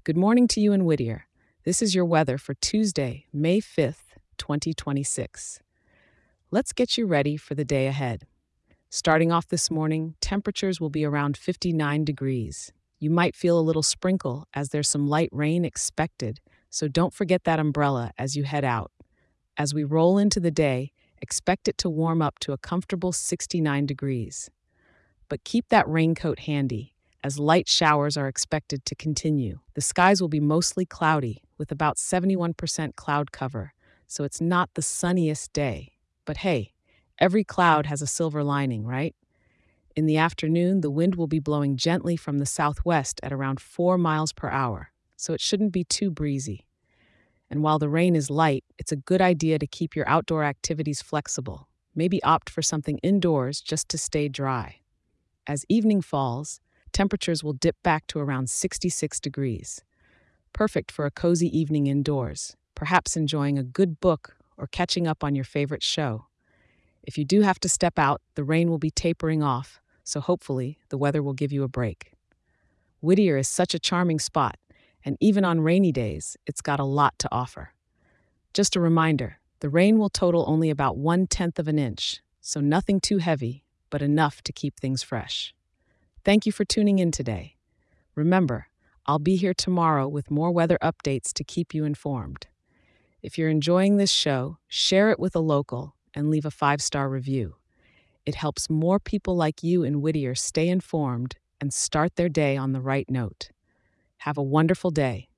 Good morning to you in Whittier. This is your weather for Tuesday, May 5th, 2026. Let's get you ready for the day ahead. Starting off this morning, temperatures will be around 59 degrees. You might feel a little sprinkle as there's some light rain expected, so don't forget that umbrella as you head out. As we roll into the day, expect it to warm up to a comfortable 69 degrees. But keep that raincoat handy, as light showers are expected to continue. The skies will be mostly cloudy, with about 71% cloud cover, so it's not the sunniest day. But hey, every cloud has a silver lining, right? In the afternoon, the wind will be blowing gently from the southwest at around 4 miles per hour, so it shouldn't be too breezy. And while the rain is light, it's a good idea to keep your outdoor activities flexible. Maybe opt for something indoors just to stay dry. As evening falls, temperatures will dip back to around 66 degrees. Perfect for a cozy evening indoors, perhaps enjoying a good book or catching up on your favorite show. If you do have to step out, the rain will be tapering off, so hopefully the weather will give you a break. Whittier is such a charming spot, and even on rainy days, it's got a lot to offer. Just a reminder, the rain will total only about 1/10 of an inch, so nothing too heavy, but enough to keep things fresh. Thank you for tuning in today. Remember, I'll be here tomorrow with more weather updates to keep you informed. If you're enjoying this show, share it with a local and leave a 5-star review. It helps more people like you in Whittier stay informed and start their day on the right note. Have a wonderful day.